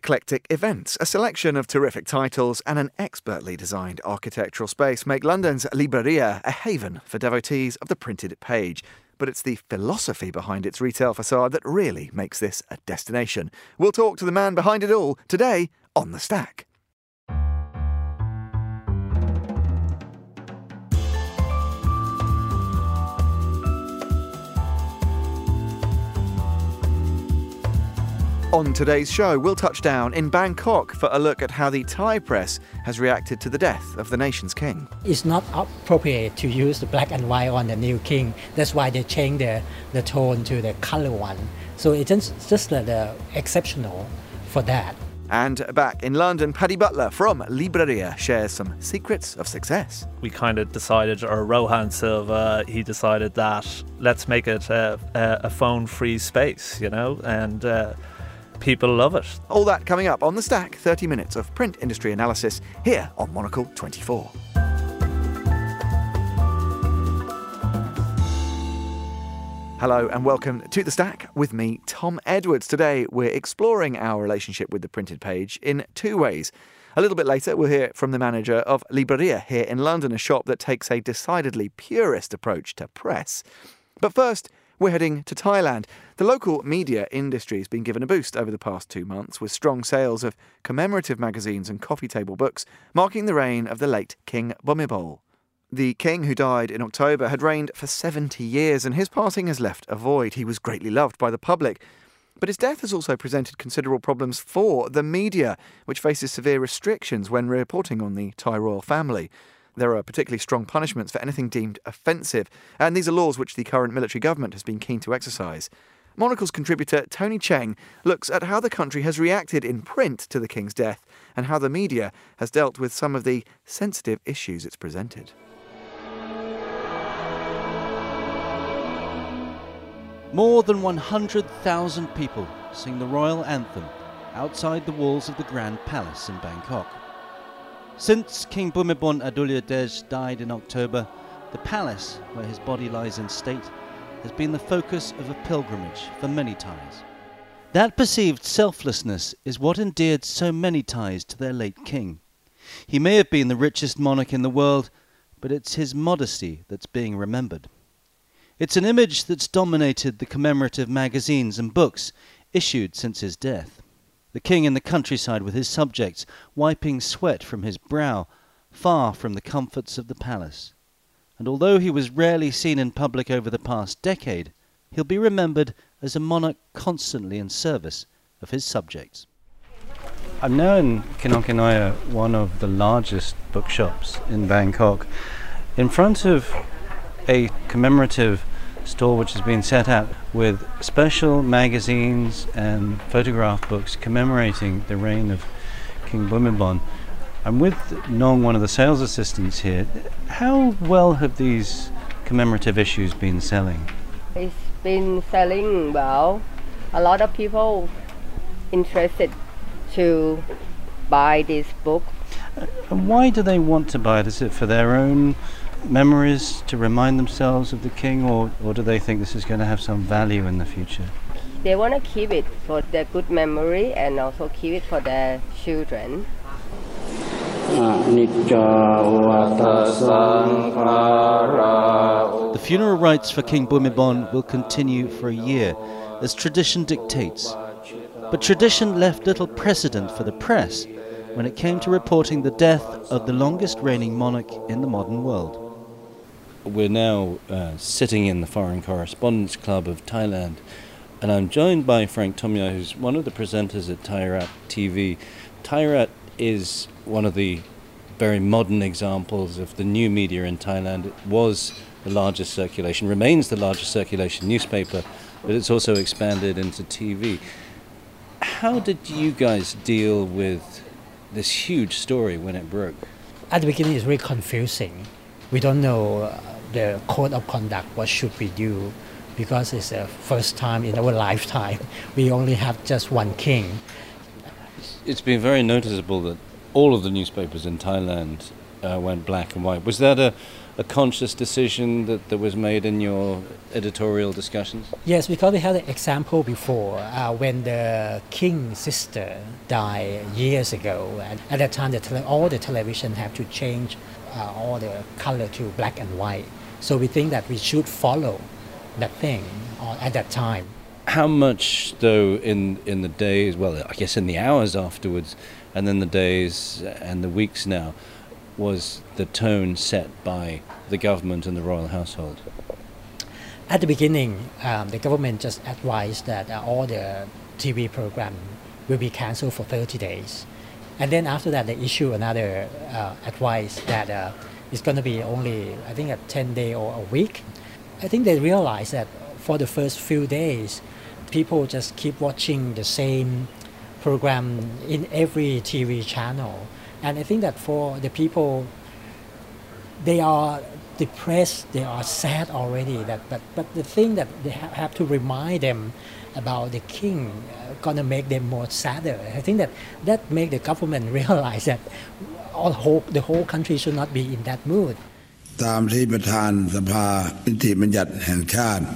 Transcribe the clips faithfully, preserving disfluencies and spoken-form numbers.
eclectic events, a selection of terrific titles and an expertly designed architectural space make London's Libreria a haven for devotees of the printed page. But it's the philosophy behind its retail facade that really makes this a destination. We'll talk to the man behind it all today on The Stack. On today's show, we'll touch down in Bangkok for a look at how the Thai press has reacted to the death of the nation's king. It's not appropriate to use the black and white on the new king. That's why they changed the, the tone to the color one. So it's just, just the, the exceptional for that. And back in London, Paddy Butler from Libreria shares some secrets of success. We kind of decided, or Rohan Silva, he decided that let's make it a, a phone-free space, you know, and uh, people love it. All that coming up on The Stack, thirty minutes of print industry analysis here on Monocle twenty-four. Hello and welcome to The Stack with me, Tom Edwards. Today we're exploring our relationship with the printed page in two ways. A little bit later we'll hear from the manager of Libreria here in London, a shop that takes a decidedly purist approach to press. But first, we're heading to Thailand. The local media industry has been given a boost over the past two months with strong sales of commemorative magazines and coffee table books marking the reign of the late King Bhumibol. The king, who died in October, had reigned for seventy years, and his passing has left a void. He was greatly loved by the public. But his death has also presented considerable problems for the media, which faces severe restrictions when reporting on the Thai royal family. There are particularly strong punishments for anything deemed offensive, and these are laws which the current military government has been keen to exercise. Monocle's contributor Tony Cheng looks at how the country has reacted in print to the king's death and how the media has dealt with some of the sensitive issues it's presented. More than one hundred thousand people sing the royal anthem outside the walls of the Grand Palace in Bangkok. Since King Bhumibol Adulyadej died in October, the palace, where his body lies in state, has been the focus of a pilgrimage for many Thais. That perceived selflessness is what endeared so many Thais to their late king. He may have been the richest monarch in the world, but it's his modesty that's being remembered. It's an image that's dominated the commemorative magazines and books issued since his death. The king in the countryside with his subjects, wiping sweat from his brow, far from the comforts of the palace. And although he was rarely seen in public over the past decade, he'll be remembered as a monarch constantly in service of his subjects. I'm now in Kinokinoya, one of the largest bookshops in Bangkok, in front of a commemorative store which has been set out with special magazines and photograph books commemorating the reign of King Bhumibol. I'm with Nong, one of the sales assistants here. How well have these commemorative issues been selling? It's been selling well. A lot of people interested to buy this book. Uh, and why do they want to buy it? Is it for their own memories, to remind themselves of the king, or, or do they think this is going to have some value in the future? They want to keep it for their good memory and also keep it for their children. The funeral rites for King Bhumibol will continue for a year, as tradition dictates. But tradition left little precedent for the press when it came to reporting the death of the longest reigning monarch in the modern world. We're now uh, sitting in the Foreign Correspondents Club of Thailand, and I'm joined by Frank Tomya, who's one of the presenters at Thairat T V. Thairat is one of the very modern examples of the new media in Thailand. It was the largest circulation, remains the largest circulation newspaper, but it's also expanded into T V. How did you guys deal with this huge story when it broke? At the beginning, it's very confusing. We don't know uh, the code of conduct, what should we do, because it's the first time in our lifetime. We only have just one king. It's been very noticeable that all of the newspapers in Thailand uh, went black and white. Was that a, a conscious decision that, that was made in your editorial discussions? Yes, because we had an example before uh, when the king's sister died years ago. And at that time, the tele- all the television have to change uh, all the color to black and white. So we think that we should follow that thing uh, at that time. How much, though, in, in the days, well, I guess in the hours afterwards, and then the days and the weeks now, was the tone set by the government and the royal household? At the beginning, um, the government just advised that uh, all the T V program will be cancelled for thirty days. And then after that, they issue another uh, advice that uh, it's going to be only, I think, a ten day or a week. I think they realized that for the first few days, people just keep watching the same program in every T V channel. And I think that for the people, they are depressed, they are sad already. That, but, but the thing that they ha- have to remind them about the king uh, gonna make them more sadder. I think that that make the government realize that all whole, the whole country should not be in that mood. ตามที่ประธานสภานิติบัญญัติแห่งชาติ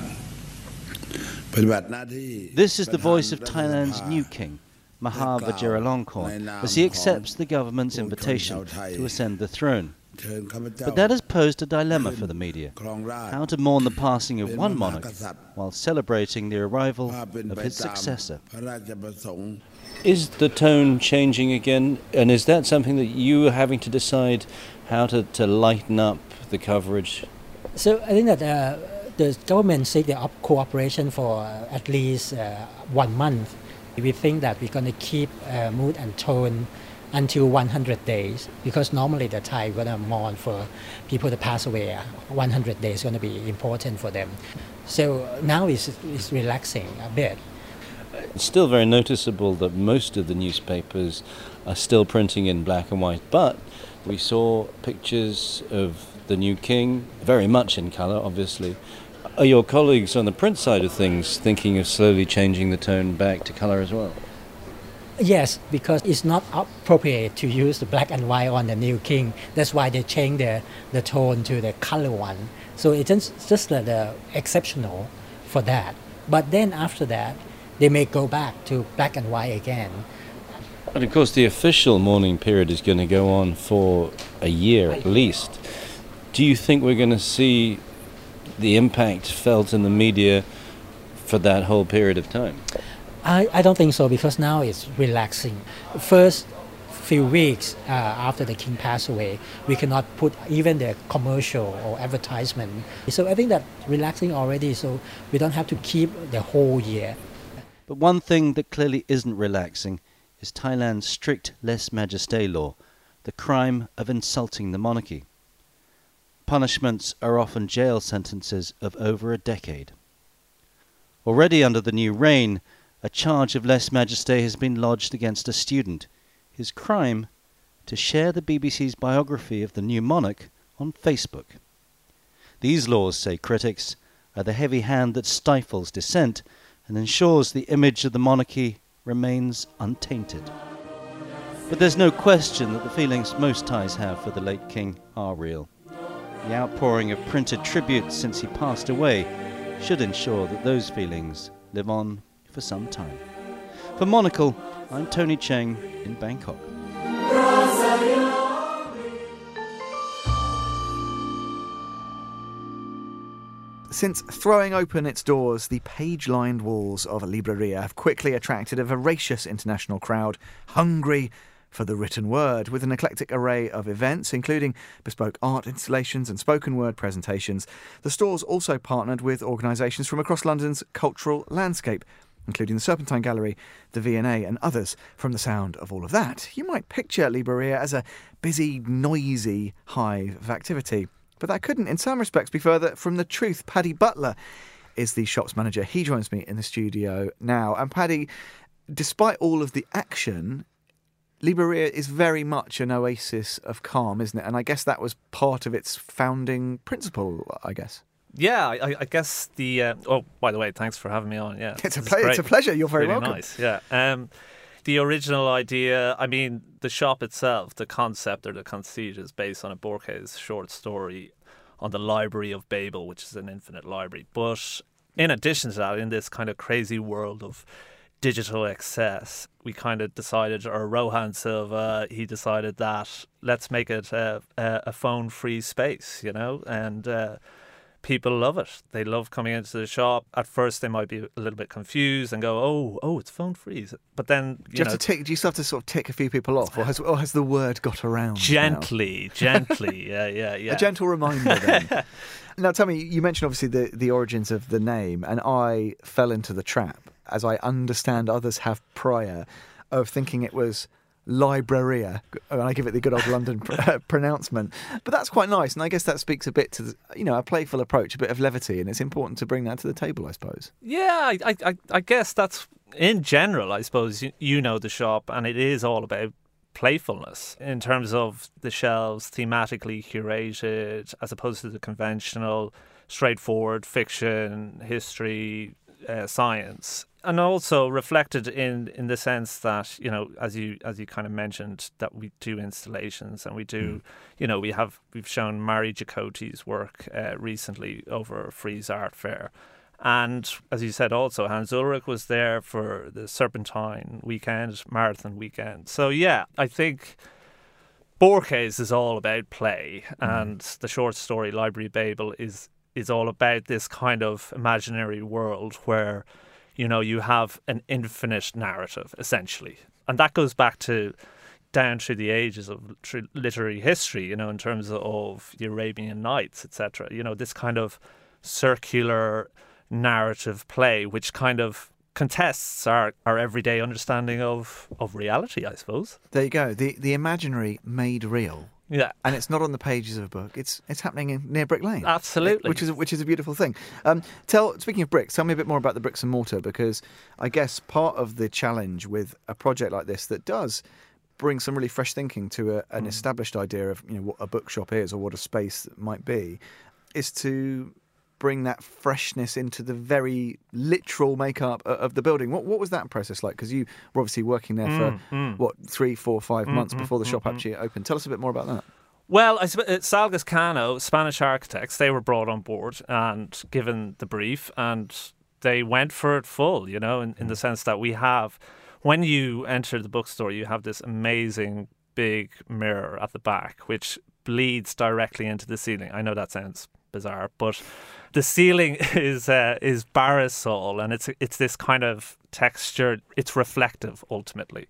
This is the voice of Thailand's new king, Maha Vajiralongkorn, as he accepts the government's invitation to ascend the throne. But that has posed a dilemma for the media: how to mourn the passing of one monarch while celebrating the arrival of his successor. Is the tone changing again, and is that something that you are having to decide how to, to lighten up the coverage? So I think that uh, the government seek the op- cooperation for uh, at least uh, one month. We think that we're going to keep uh, mood and tone until one hundred days, because normally the Thai going to mourn for people to pass away. one hundred days is going to be important for them. So now it's, it's relaxing a bit. It's still very noticeable that most of the newspapers are still printing in black and white, but we saw pictures of the new king, very much in colour, obviously. Are your colleagues on the print side of things thinking of slowly changing the tone back to colour as well? Yes, because it's not appropriate to use the black and white on the new king. That's why they change the, the tone to the color one. So it's just, just the, the exceptional for that. But then after that, they may go back to black and white again. But of course the official mourning period is going to go on for a year at least. Do you think we're going to see the impact felt in the media for that whole period of time? I, I don't think so, because now it's relaxing. First few weeks uh, after the king passed away, we cannot put even the commercial or advertisement. So I think that relaxing already, so we don't have to keep the whole year. But one thing that clearly isn't relaxing is Thailand's strict lèse-majesté law, the crime of insulting the monarchy. Punishments are often jail sentences of over a decade. Already under the new reign, a charge of lèse-majesté has been lodged against a student. His crime: to share the B B C's biography of the new monarch on Facebook. These laws, say critics, are the heavy hand that stifles dissent and ensures the image of the monarchy remains untainted. But there's no question that the feelings most Thais have for the late king are real. The outpouring of printed tributes since he passed away should ensure that those feelings live on for some time. For Monocle, I'm Tony Cheng in Bangkok. Since throwing open its doors, the page-lined walls of Libreria have quickly attracted a voracious international crowd, hungry for the written word, with an eclectic array of events, including bespoke art installations and spoken word presentations. The store's also partnered with organisations from across London's cultural landscape, including the Serpentine Gallery, the V and A and others. From the sound of all of that, you might picture Libreria as a busy, noisy hive of activity. But that couldn't, in some respects, be further from the truth. Paddy Butler is the shop's manager. He joins me in the studio now. And Paddy, despite all of the action, Libreria is very much an oasis of calm, isn't it? And I guess that was part of its founding principle, I guess. Yeah, I, I guess the... Uh, oh, by the way, thanks for having me on. Yeah, It's a, ple- it's a pleasure. You're very really welcome. Nice, yeah. Um, the original idea, I mean, the shop itself, the concept or the conceit is based on a Borges short story on the Library of Babel, which is an infinite library. But in addition to that, in this kind of crazy world of digital excess, we kind of decided, or Rohan Silva, he decided that let's make it a, a, a phone-free space, you know, and uh, people love it. They love coming into the shop. At first, they might be a little bit confused and go, "Oh, oh, it's phone-free." But then, you do you know, have to tick? Do you still have to sort of tick a few people off, or has, or has the word got around? Gently, now? gently, yeah, yeah, yeah. A gentle reminder. Then. Now, tell me, you mentioned obviously the the origins of the name, and I fell into the trap, as I understand others have prior, of thinking it was Libreria, and I give it the good old London pr- pronouncement. But that's quite nice, and I guess that speaks a bit to the, you know, a playful approach, a bit of levity, and it's important to bring that to the table, I suppose. Yeah, I, I, I guess that's, in general, I suppose, you, you know the shop, and it is all about playfulness in terms of the shelves thematically curated, as opposed to the conventional, straightforward fiction, history, uh, science. And also reflected in, in the sense that, you know, as you as you kind of mentioned, that we do installations and we do, mm. you know, we have we've shown Mari Jacoti's work uh, recently over Frieze Art Fair, and as you said, also Hans Ulrich was there for the Serpentine weekend, marathon weekend. So yeah, I think Borges is all about play, mm. and the short story Library of Babel is is all about this kind of imaginary world where, you know, you have an infinite narrative, essentially. And that goes back to down through the ages of tr- literary history, you know, in terms of the Arabian Nights, et cetera. You know, this kind of circular narrative play, which kind of contests our, our everyday understanding of, of reality, I suppose. There you go. The the imaginary made real. Yeah, and it's not on the pages of a book. It's it's happening in, near Brick Lane. Absolutely, which is which is a beautiful thing. Um, tell speaking of bricks, tell me a bit more about the bricks and mortar, because I guess part of the challenge with a project like this that does bring some really fresh thinking to a, an mm. established idea of, you know, what a bookshop is or what a space might be, is to bring that freshness into the very literal makeup of the building. What what was that process like? Because you were obviously working there for, mm, mm. what, three, four, five mm, months mm, before the mm, shop mm, actually opened. Tell us a bit more about that. Well, I suppose Salgas Cano, Spanish architects, they were brought on board and given the brief, and they went for it full, you know, in, in the sense that we have, when you enter the bookstore, you have this amazing big mirror at the back, which bleeds directly into the ceiling. I know that sounds bizarre, but the ceiling is uh, is Barisol, and it's it's this kind of texture. It's reflective ultimately,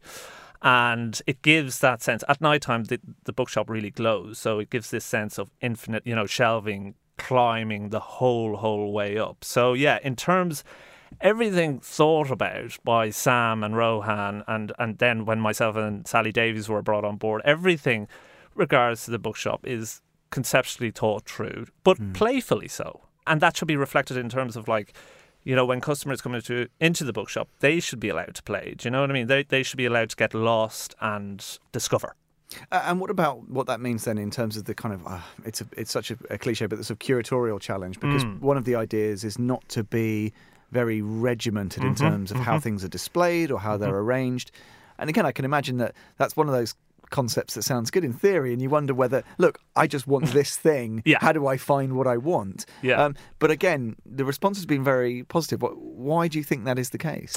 and it gives that sense. At night time, the, the bookshop really glows, so it gives this sense of infinite, you know, shelving climbing the whole whole way up. So yeah, in terms, everything thought about by Sam and Rohan, and and then when myself and Sally Davies were brought on board, everything regards to the bookshop is conceptually thought through, but mm. playfully so. And that should be reflected in terms of, like, you know, when customers come into into the bookshop, they should be allowed to play. Do you know what I mean? They they should be allowed to get lost and discover. Uh, and what about what that means then in terms of the kind of, uh, it's a, it's such a, a cliche, but the sort of curatorial challenge, because mm. one of the ideas is not to be very regimented mm-hmm, in terms of mm-hmm. how things are displayed or how mm-hmm. they're arranged. And again, I can imagine that that's one of those concepts that sounds good in theory, and you wonder whether, look, I just want this thing. Yeah. How do I find what I want? Yeah. Um, but again, the response has been very positive. Why do you think that is the case?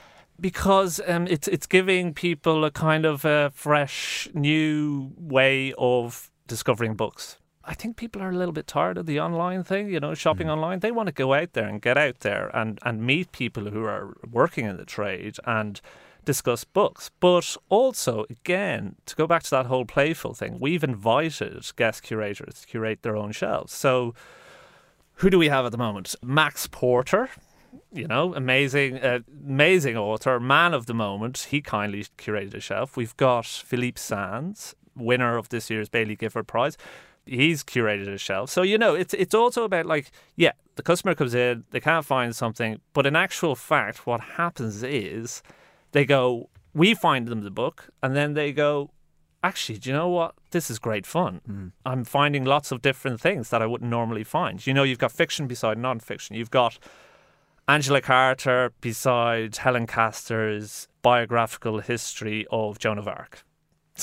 Because um, it's it's giving people a kind of a fresh, new way of discovering books. I think people are a little bit tired of the online thing, you know, shopping mm. online. They want to go out there and get out there and, and meet people who are working in the trade and discuss books. But also, again, to go back to that whole playful thing, we've invited guest curators to curate their own shelves. So who do we have at the moment? Max Porter, you know, amazing, uh, amazing author, man of the moment. He kindly curated a shelf. We've got Philippe Sands, winner of this year's Baillie Gifford Prize. He's curated a shelf. So, you know, it's it's also about, like, yeah, the customer comes in, they can't find something, but in actual fact, what happens is they go, we find them the book, and then they go, actually, do you know what? This is great fun. Mm. I'm finding lots of different things that I wouldn't normally find. You know, you've got fiction beside non-fiction. You've got Angela Carter beside Helen Castor's biographical history of Joan of Arc. So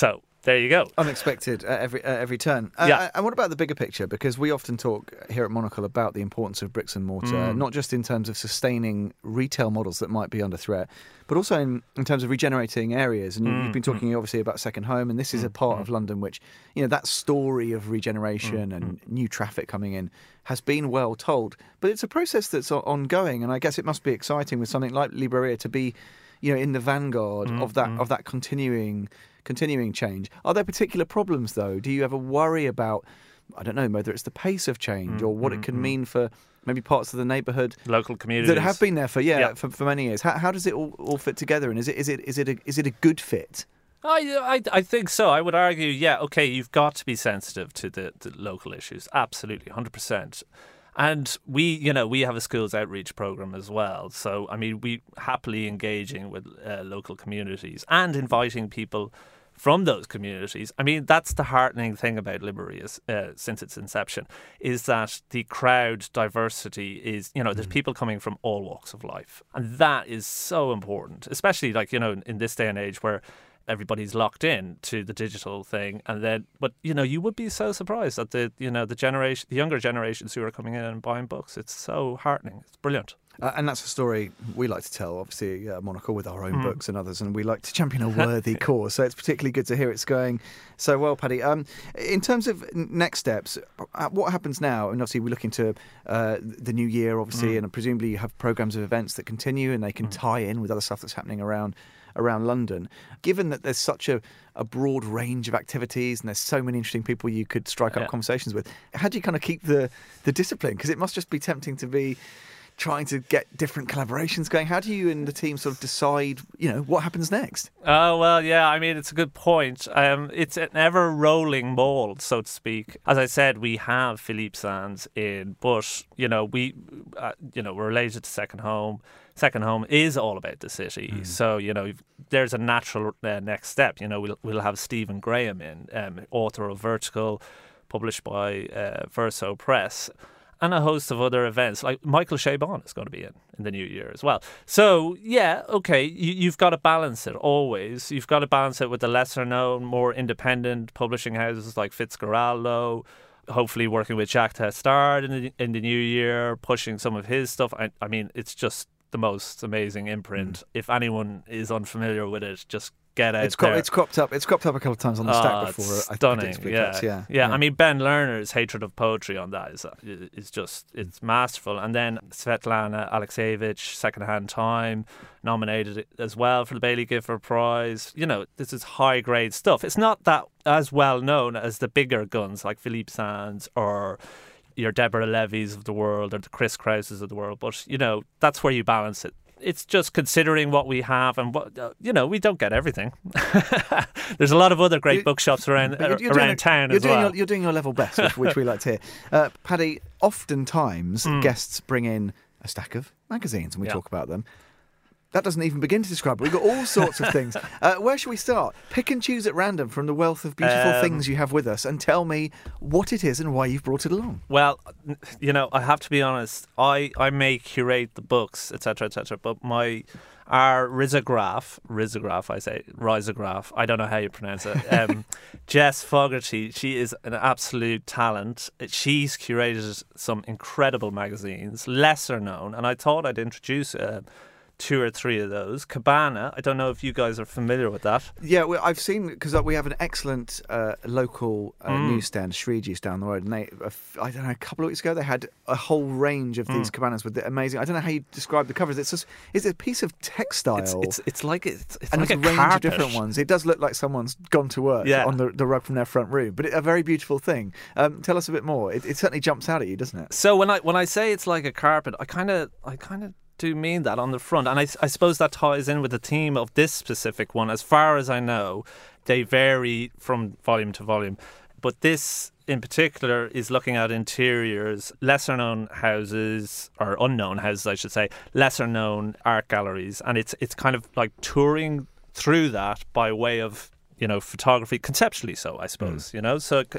There you go. Unexpected at every at every turn. Uh, Yeah. And what about the bigger picture? Because we often talk here at Monocle about the importance of bricks and mortar, Mm. not just in terms of sustaining retail models that might be under threat, but also in, in terms of regenerating areas. And you, Mm, you've been talking obviously about second home, and this is a part of London which, you know, that story of regeneration and new traffic coming in has been well told. But it's a process that's o- ongoing, and I guess it must be exciting with something like Libreria to be, you know, in the vanguard of that of that continuing continuing change. Are there particular problems though? Do you ever worry about, I don't know, whether it's the pace of change or what it can mean for maybe parts of the neighbourhood Local communities that have been there for yeah, Yeah. For, for many years? How, how does it all, all fit together? And is it is it is it a, is it a good fit? I, I, I think so. I would argue, yeah, okay, you've got to be sensitive to the, the local issues. Absolutely, one hundred percent. And we, you know, we have a schools outreach program as well. So, I mean, we happily engaging with uh, local communities and inviting people from those communities. I mean, that's the heartening thing about Libreria uh, since its inception, is that the crowd diversity is, you know, there's people coming from all walks of life. And that is so important, especially like, you know, in this day and age where everybody's locked in to the digital thing. And then, but, you know, you would be so surprised at the, you know, the generation, the younger generations who are coming in and buying books. It's so heartening. It's brilliant. Uh, and that's a story we like to tell, obviously, uh, Monocle with our own mm. books and others, and we like to champion a worthy cause. So it's particularly good to hear it's going so well, Paddy. Um, in terms of next steps, uh, what happens now? And obviously, we're looking to uh, the new year, obviously, mm. and presumably you have programmes of events that continue and they can mm. tie in with other stuff that's happening around around London. Given that there's such a, a broad range of activities and there's so many interesting people you could strike up yeah. conversations with, how do you kind of keep the, the discipline? Because it must just be tempting to be trying to get different collaborations going. How do you and the team sort of decide, you know, what happens next? Oh, well, yeah, I mean, it's a good point. Um, it's an ever-rolling mould, so to speak. As I said, we have Philippe Sands in, but, you know, we, uh, you know, we're related to Second Home. Second Home is all about the city. Mm. So, you know, there's a natural uh, next step. You know, we'll, we'll have Stephen Graham in, um, author of Vertical, published by uh, Verso Press, and a host of other events. Like Michael Chabon is going to be in in the new year as well. So, yeah, okay, you, you've got to balance it always. You've got to balance it with the lesser-known, more independent publishing houses like Fitzgeraldo, hopefully working with Jacques Testard in the, in the new year, pushing some of his stuff. I, I mean, it's just the most amazing imprint. Mm. If anyone is unfamiliar with it, just get out it's cro- there. It's cropped up. It's cropped up a couple of times on the oh, stack before. It's I stunning. think Yeah. Cuts, yeah. yeah, yeah. I mean, Ben Lerner's hatred of poetry on that is is just it's masterful. And then Svetlana Alexievich, Secondhand Time, nominated as well for the Baillie Gifford Prize. You know, this is high grade stuff. It's not that as well known as the bigger guns like Philippe Sands or your Deborah Levy's of the world or the Chris Krauses of the world. But you know, that's where you balance it. It's just considering what we have and what, uh, you know, we don't get everything. There's a lot of other great you, bookshops around you're, you're around a, town you're as doing well. Your, you're doing your level best, which, which we like to hear. Uh, Paddy, oftentimes Mm. guests bring in a stack of magazines and we Yeah. talk about them. That doesn't even begin to describe it. We've got all sorts of things. Uh, where should we start? Pick and choose at random from the wealth of beautiful Um, things you have with us and tell me what it is and why you've brought it along. Well, you know, I have to be honest. I, I may curate the books, et cetera, et cetera. But my our risograph, risograph, I say, risograph. I don't know how you pronounce it. Um, Jess Fogarty, she is an absolute talent. She's curated some incredible magazines, lesser known, and I thought I'd introduce Uh, two or three of those. Cabana, I don't know if you guys are familiar with that. Yeah, well, I've seen, because we have an excellent uh, local uh, Mm. newsstand, Sriji's down the road, and they, uh, I don't know, a couple of weeks ago, they had a whole range of these Mm. cabanas with the amazing, I don't know how you describe the covers, it's just, it's a piece of textile. It's it's, it's like it's, it's and like there's a a range carpet. of different ones. It does look like someone's gone to work Yeah. on the, the rug from their front room, but it, a very beautiful thing. Um, tell us a bit more. It, it certainly jumps out at you, doesn't it? So when I when I say it's like a carpet, I kind of I kind of do mean that on the front, and I, I suppose that ties in with the theme of this specific one. As far as I know, they vary from volume to volume, but this in particular is looking at interiors, lesser known houses, or unknown houses I should say, lesser known art galleries, and it's it's kind of like touring through that by way of, you know, photography, conceptually so, I suppose, mm. you know. So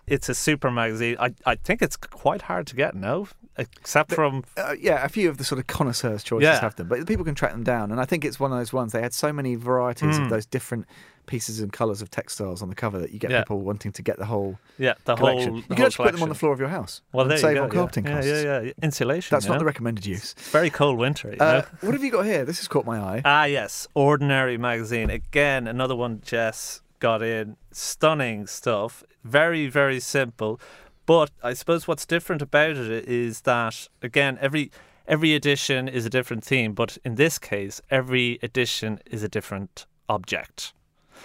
It's a super magazine. I, I think it's quite hard to get, no? Except But, from... Uh, yeah, a few of the sort of connoisseurs' choices Yeah. have them, but people can track them down. And I think it's one of those ones. They had so many varieties Mm. of those different pieces and colours of textiles on the cover that you get Yeah. people wanting to get the whole Yeah, the collection. whole you the can whole actually put them on the collection. floor of your house Well, and there you save go, on carpeting yeah. costs. Yeah, yeah, yeah. Insulation. That's you not know? the recommended use. It's very cold winter, you Uh, know? what have you got here? This has caught my eye. Ah, yes. Ordinary magazine. Again, another one Jess got in. Stunning stuff. Very, very simple. But I suppose what's different about it is that, again, every every edition is a different theme. But in this case, every edition is a different object.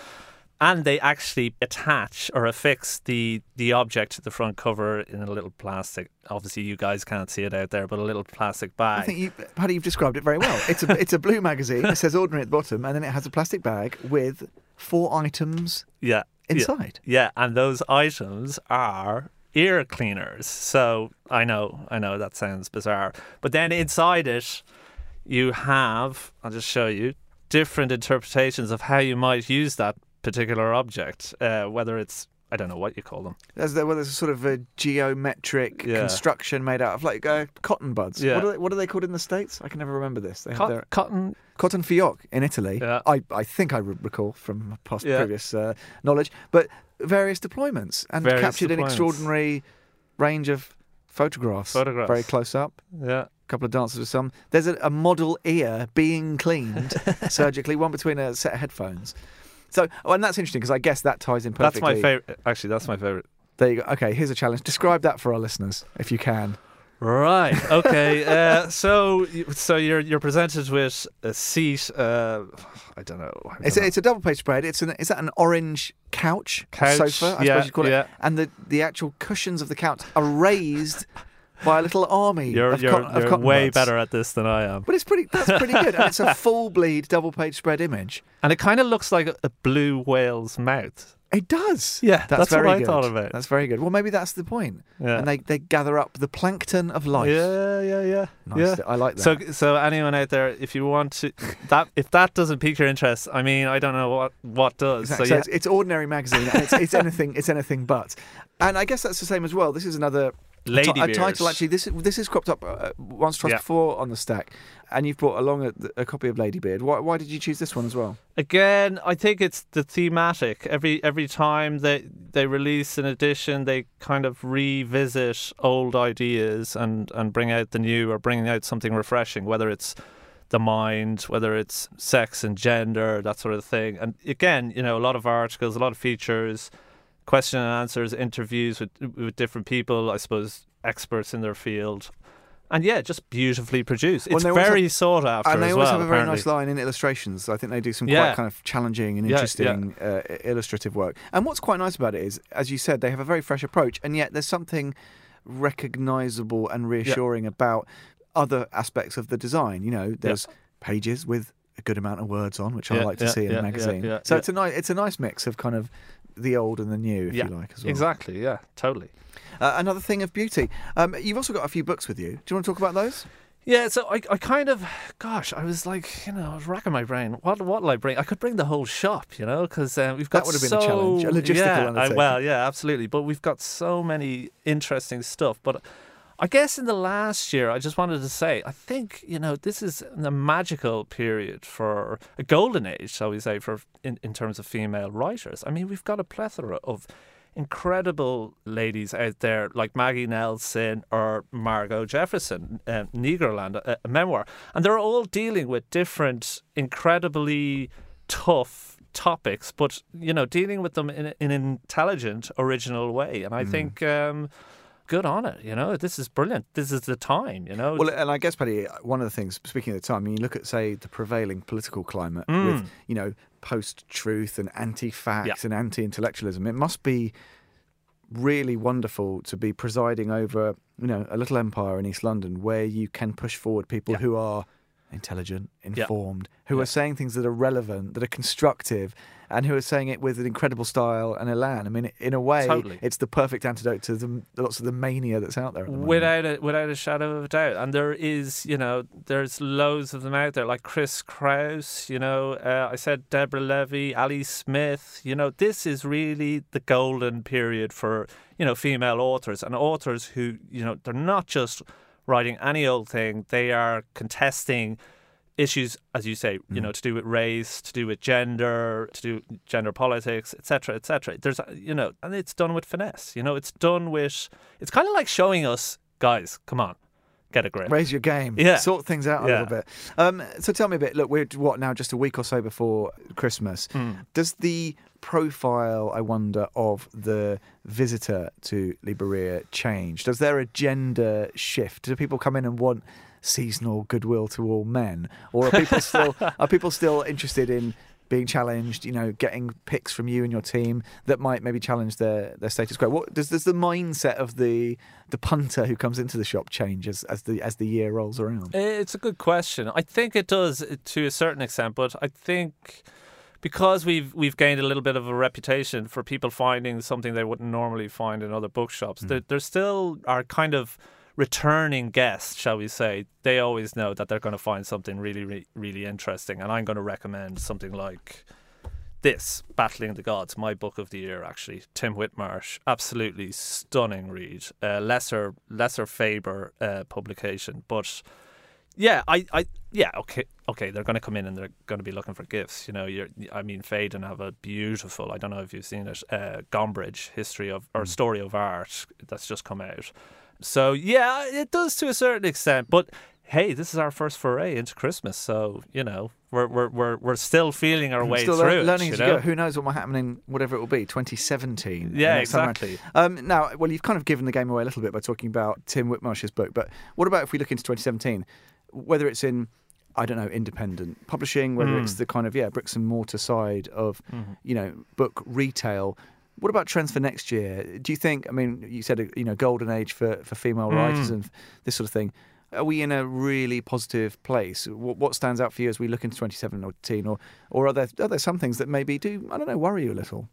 And they actually attach or affix the, the object to the front cover in a little plastic. Obviously, you guys can't see it out there, but a little plastic bag. I think you, Paddy, you've described it very well. It's a it's a blue magazine. It says ordinary at the bottom, and then it has a plastic bag with four items yeah, inside. Yeah, yeah, and those items are ear cleaners. So I know, I know that sounds bizarre, but then inside it, you have, I'll just show you, different interpretations of how you might use that particular object, uh, whether it's, I don't know what you call them. There's, well, there's a sort of a geometric Yeah. construction made out of like uh, cotton buds. Yeah. What are, they, what are they called in the States? I can never remember this. They have Co- their cotton. cotton fioc in Italy. Yeah. I, I think I re- recall from past Yeah. previous uh, knowledge. But various deployments and Various captured an deployments. extraordinary range of photographs. Photographs. Very close up. Yeah. Couple of dances with some. There's a, a model ear being cleaned surgically, one between a set of headphones. So, oh, and that's interesting because I guess that ties in That's perfectly. my favourite. Actually, that's my favourite. There you go. Okay, here's a challenge. Describe that for our listeners, if you can. Right. Okay. uh, so, so you're you're presented with a seat. Uh, I don't know. I don't It's know. a, it's a double page spread. It's an is that an orange couch, Couch, sofa? I yeah, suppose you call yeah. it. And the the actual cushions of the couch are raised by a little army You're of, you're, cotton, of you're cotton way buds. better at this than I am. But it's pretty. That's pretty good. And it's a full bleed double page spread image. And it kind of looks like a, a blue whale's mouth. It does. Yeah, that's what very I good. thought about. That's very good. Well, maybe that's the point. Yeah. And they, they gather up the plankton of life. Yeah, yeah, yeah. Nice. Yeah. I like that. So, so anyone out there, if you want to, that if that doesn't pique your interest, I mean, I don't know what what does. Exactly. So So yeah, it's, it's ordinary magazine. And it's, it's anything. It's anything but. And I guess that's the same as well. This is another Lady ti- a Beers. title. Actually, this this has cropped up uh, once, twice Yeah. before on the stack, and you've brought along a, a copy of Lady Beard. Why, why did you choose this one as well? Again, I think it's the thematic. Every every time they they release an edition, they kind of revisit old ideas and, and bring out the new or bring out something refreshing, whether it's the mind, whether it's sex and gender, that sort of thing. And again, you know, a lot of articles, a lot of features, question and answers, interviews with with different people, I suppose experts in their field. And yeah, just beautifully produced. Well, It's they always very have- sought after And they as always well, have a very apparently. nice line in illustrations. I think they do some Yeah. quite kind of challenging and Yeah, interesting Uh, illustrative work. And what's quite nice about it is, as you said, they have a very fresh approach, and yet there's something recognisable and reassuring about other aspects of the design. You know, there's pages with a good amount of words on, which I Yeah, like to yeah, see in yeah, a magazine. yeah, yeah, so yeah. it's a nice it's a nice mix of kind of the old and the new, if Yeah, you like, as well. Exactly, yeah, totally. Uh, another thing of beauty. Um, you've also got a few books with you. Do you want to talk about those? Yeah, so I, I kind of, gosh, I was like, you know, I was racking my brain. What what'll I bring? I could bring the whole shop, you know, because uh, we've got That would have been a so, challenge, a logistical yeah, I, undertaking. well, yeah, absolutely. But we've got so many interesting stuff. But I guess in the last year, I just wanted to say, I think, you know, this is a magical period for a golden age, shall we say, for in, in terms of female writers. I mean, we've got a plethora of incredible ladies out there like Maggie Nelson or Margot Jefferson, uh, Negroland, a, a memoir. And they're all dealing with different, incredibly tough topics, but, you know, dealing with them in, a, in an intelligent, original way. And I Mm. think... Um, good on it, you know. This is brilliant. This is the time, you know. Well, and I guess, Paddy, one of the things, speaking of the time, I mean, you look at, say, the prevailing political climate Mm. with, you know, post-truth and anti-fact Yeah. and anti-intellectualism. It must be really wonderful to be presiding over, you know, a little empire in East London where you can push forward people Yeah. who are intelligent, informed, who Yeah. are saying things that are relevant, that are constructive, and who are saying it with an incredible style and elan. I mean, in a way, Totally. it's the perfect antidote to the, lots of the mania that's out there at the moment. Without a, without a shadow of a doubt. And there is, you know, there's loads of them out there, like Chris Kraus, you know, uh, I said Deborah Levy, Ali Smith. You know, this is really the golden period for, you know, female authors, and authors who, you know, they're not just writing any old thing. They are contesting issues, as you say, you know, to do with race, to do with gender, to do with gender politics, et cetera, et cetera. There's, you know, and it's done with finesse. You know, it's done with. It's kind of like showing us, guys, come on, get a grip. Raise your game. Yeah. Sort things out a Yeah. little bit. Um, so tell me a bit. Look, we're what now? Just a week or so before Christmas. Mm. Does the profile, I wonder, of the visitor to Libreria change? Does their agenda shift? Do people come in and want seasonal goodwill to all men, or are people still are people still interested in being challenged? You know, getting picks from you and your team that might maybe challenge their, their status quo. What does does the mindset of the the punter who comes into the shop change as, as the as the year rolls around? It's a good question. I think it does to a certain extent, but I think because we've we've gained a little bit of a reputation for people finding something they wouldn't normally find in other bookshops, mm. there, there still are kind of returning guests, shall we say. They always know that they're going to find something really, really, really interesting, and I'm going to recommend something like this, Battling the Gods, my book of the year, actually. Tim Whitmarsh, absolutely stunning read. Uh, lesser, lesser Faber uh, publication, but yeah, I, I, yeah, okay, okay. They're going to come in and they're going to be looking for gifts. You know, you're, I mean, Phaidon have a beautiful, I don't know if you've seen it, uh, Gombrich history of or story of art that's just come out. So yeah, it does to a certain extent, but hey, this is our first foray into Christmas, so you know we're we're we're, we're still feeling our way still through learning it. as You you know? go. Who knows what might happen in whatever it will be, twenty seventeen. Yeah, next time around. exactly. Um, now, well, you've kind of given the game away a little bit by talking about Tim Whitmarsh's book, but what about if we look into twenty seventeen? Whether it's in, I don't know, independent publishing, whether Mm. it's the kind of yeah bricks and mortar side of Mm-hmm. you know book retail. What about trends for next year? Do you think, I mean, you said, you know, golden age for, for female Mm. writers and this sort of thing. Are we in a really positive place? What, what stands out for you as we look into twenty seventeen? Or, or are there are there some things that maybe do, I don't know, worry you a little?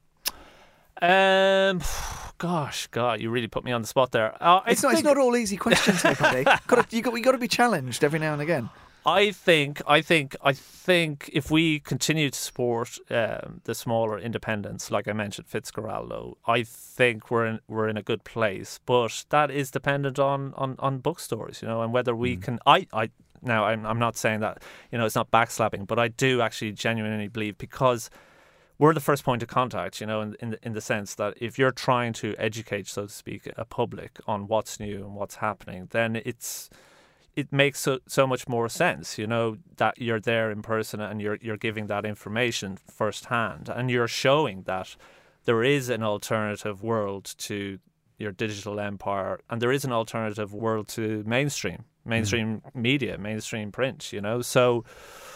Um, gosh, God, you really put me on the spot there. Uh, I It's not, think, it's not all easy questions, here, Paddy. Got to, you got, we got to be challenged every now and again. I think, I think, I think if we continue to support um, the smaller independents, like I mentioned, Fitzgeraldo, I think we're in we're in a good place. But that is dependent on, on, on bookstores, you know, and whether we mm. can. I, I now I'm I'm not saying that, you know, it's not backslapping, but I do actually genuinely believe, because we're the first point of contact, you know, in in the, in the sense that if you're trying to educate, so to speak, a public on what's new and what's happening, then it's. It makes so, so much more sense, you know, that you're there in person and you're you're giving that information firsthand, and you're showing that there is an alternative world to your digital empire, and there is an alternative world to mainstream, mainstream mm. media, mainstream print, you know. So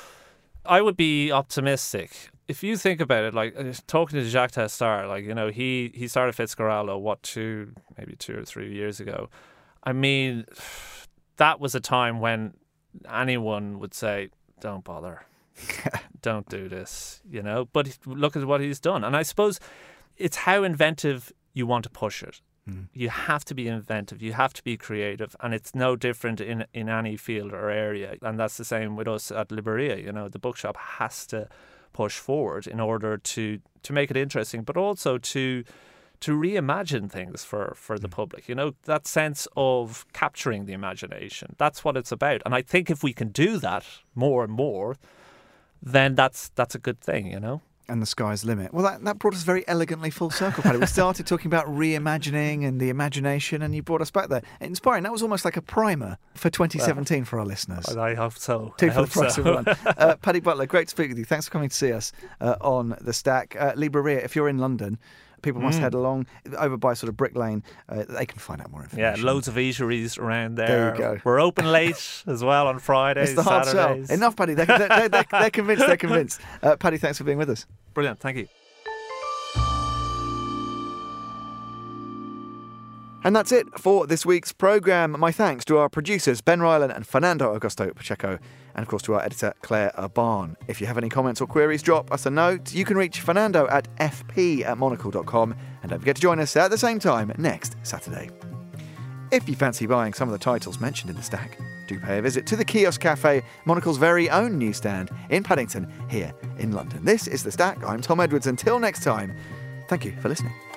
I would be optimistic. If you think about it, like talking to Jacques Testard, like, you know, he, he started Fitzgeraldo, what, two, maybe two or three years ago. I mean, that was a time when anyone would say, don't bother, don't do this, you know. But look at what he's done. And I suppose it's how inventive you want to push it. Mm. You have to be inventive, you have to be creative, and it's no different in, in any field or area. And that's the same with us at Libreria, you know. The bookshop has to push forward in order to, to make it interesting, but also to... to reimagine things for, for the public, you know, that sense of capturing the imagination. That's what it's about. And I think if we can do that more and more, then that's that's a good thing, you know. And the sky's the limit. Well, that, that brought us very elegantly full circle, Paddy. We started talking about reimagining and the imagination, and you brought us back there. Inspiring. That was almost like a primer for twenty seventeen well, for our listeners. I hope so. Two I for hope the price so. of one. Uh, Paddy Butler, great to speak with you. Thanks for coming to see us uh, on The Stack. Uh, Libreria, if you're in London, people must mm. head along over by sort of Brick Lane. Uh, they can find out more information. Yeah, loads of eateries around there. There you go. We're open late as well on Fridays, it's the hard Saturdays. sell. Enough, Paddy. They're, they're, they're, they're convinced. They're convinced. Uh, Paddy, thanks for being with us. Brilliant. Thank you. And that's it for this week's programme. My thanks to our producers Ben Ryland and Fernando Augusto Pacheco, and of course to our editor Claire Urban. If you have any comments or queries, drop us a note. You can reach Fernando at f p at monocle dot com, and don't forget to join us at the same time next Saturday. If you fancy buying some of the titles mentioned in the stack, do pay a visit to the Kiosk Cafe, Monocle's very own newsstand in Paddington, here in London. This is The Stack. I'm Tom Edwards. Until next time, thank you for listening.